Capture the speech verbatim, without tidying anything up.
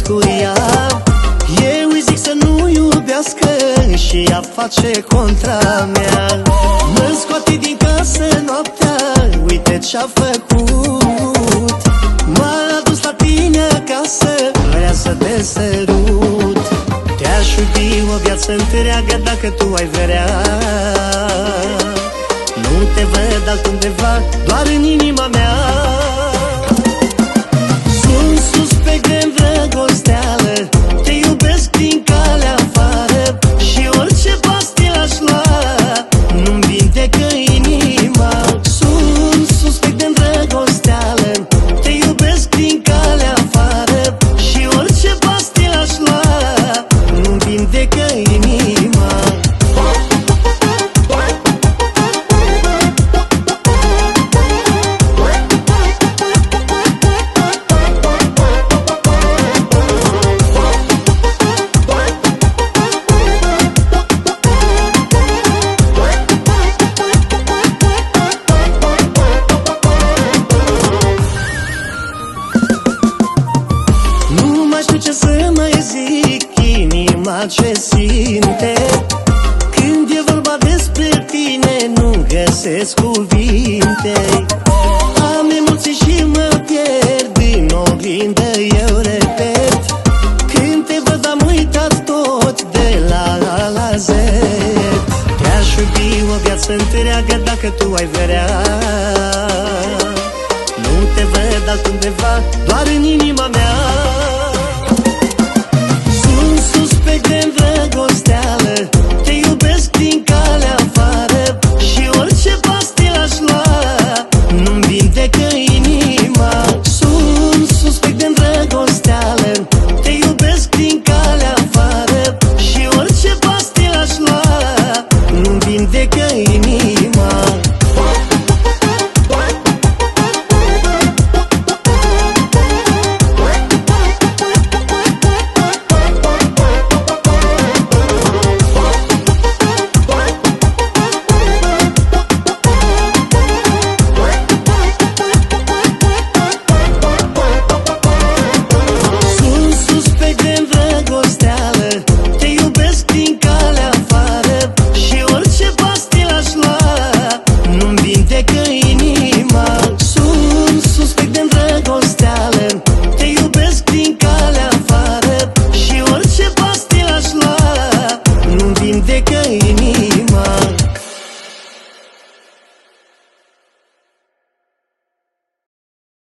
cu ea. Eu îi zic să nu iubească și ea face contra mea. Mă scoate din casă noaptea, uite ce-a făcut. M-a adus la tine acasă, vrea să te sărut. Te-aș iubi o viață întreagă dacă tu ai vrea. Nu te văd altundeva, doar în inima mea. Sunt suspect de îndrăgosteală, te iubesc din calea afară și orice pastilă aș lua nu-mi vindecă inima. Sunt suspect de îndrăgosteală, te iubesc din calea afară și orice pastilă aș lua nu-mi vindecă inima. Ce să mai zic, inima ce simte când e vorba despre tine, nu găsesc cuvinte. Am emoții și mă pierd în oglindă, eu repet. Când te văd am uitat tot de la A la Z. Te-aș iubi o viață întreagă dacă tu ai vrea. Nu te văd altundeva, doar în inima mea.